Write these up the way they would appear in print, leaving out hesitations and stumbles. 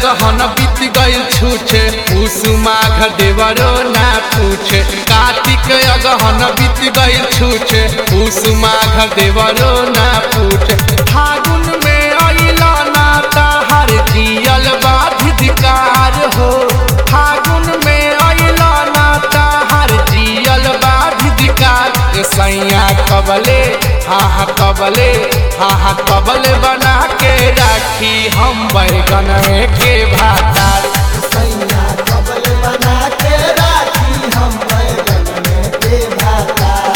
अगहन बीत गइल छूछे पूस माघ देवरो ना पूछे। कार्तिक अगहन बीत गइल छूछे पूस माघ देवरो ना पूछे। फागुन में अइला ना ताहर जियल बाधिकार हो। फागुन में अइला ना ताहर जियल बाधिकार। सैया कबले हाँ कबले हाँ कबले बना के राखी हम बैगन के भातार। सैया कबले बना के राखी हम बैगन के भातार।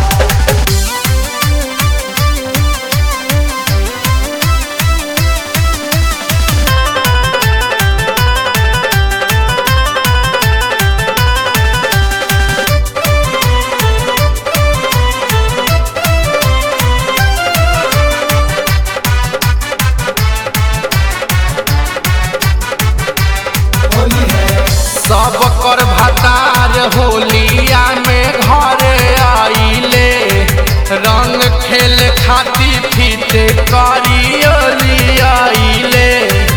सब कर भातार होलिया में घरे आइले। रंग खेल खाती फीते करियोली आइले।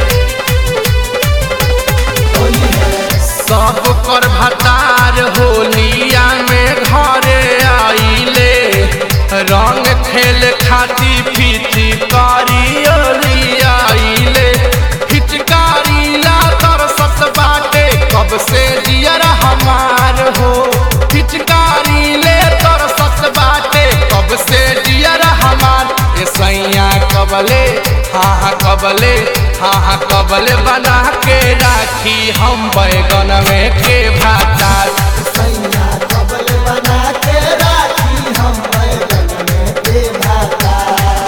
सब कर भातार होलिया में घरे आइले। रंग खेल खाती फीती करियोली आइले। फिचकारी ला तरसत बाटे कब से जियर हमार हो। फिचकारी ले तरसत बाटे कब से जियर हमार। ए सैया कबले हाँ कबले हाँ कबले बना के राखी हम बैगन के भातार। सैया कबले बना के राखी हम बैगन के भातार।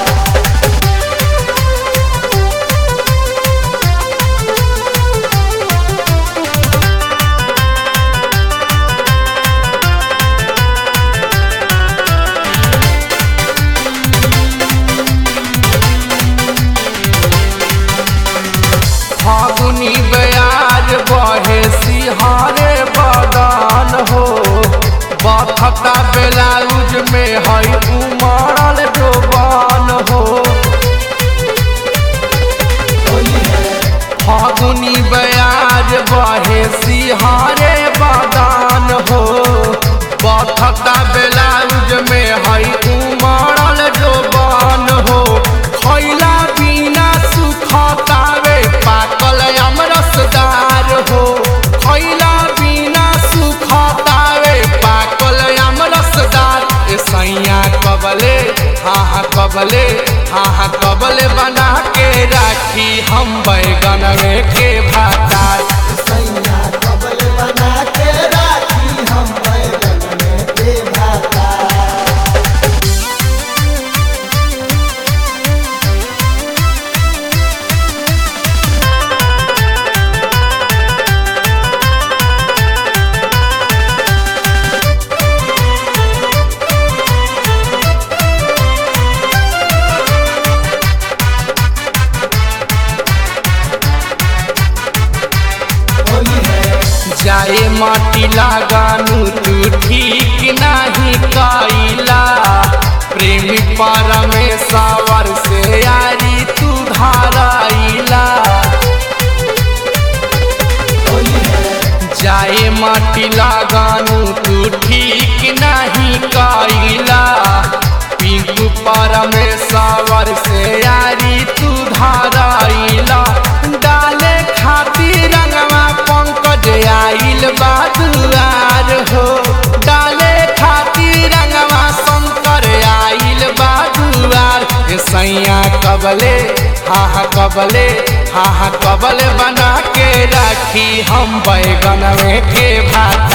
फागुनी बयाज बहे सिहारे बदन हो। बखता ब्लाउज में है उमड़ल जोबान हो। फागुनी बयाज बहे सिहारे बदन हो। बखता ब्लाउज में है उमड़ल जोबान हो। खैला बिना सुखतावे पाकल अमरसदार हो। खैला बिना सुखतावे पाकल अमरसदार। ए सैया कबले हाँ कबले हाँ कबले बना के राखी हम बैगन के भातार। सैया कबले बना के राखी हम बैगन के भातार। जाए माटी लगानू तू ठीक नहीं कैला। प्रेमी परमेश्वर से यारी तू धाराइला। जाए माटी लगानू तू ठीक नहीं कैला। पिंकू परमेश्वर से यारी तू धाराइला। डाले खातिर रंगवा पंकज आइल बादुआर हो। डाले खातिर रंगवा शंकर आइल बादुआर। सैया कबले हाँ कबले हाँ कबले बना के राखी हम बैगन के भातार।